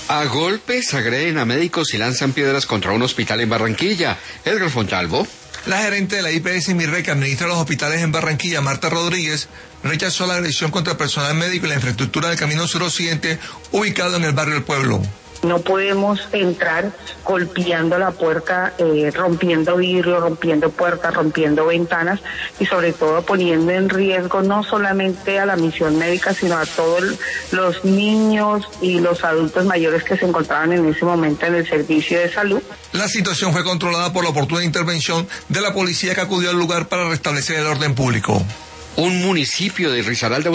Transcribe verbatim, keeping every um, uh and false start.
A golpes agreden a médicos y lanzan piedras contra un hospital en Barranquilla. Edgar Fontalvo. La gerente de la I P S Mirre, que administra los hospitales en Barranquilla, Marta Rodríguez, rechazó la agresión contra el personal médico y la infraestructura del Camino Suroccidente, ubicado en el barrio El Pueblo. No podemos entrar golpeando la puerta, eh, rompiendo vidrio, rompiendo puertas, rompiendo ventanas y sobre todo poniendo en riesgo no solamente a la misión médica, sino a todos los niños y los adultos mayores que se encontraban en ese momento en el servicio de salud. La situación fue controlada por la oportuna intervención de la policía, que acudió al lugar para restablecer el orden público. Un municipio de Risaralda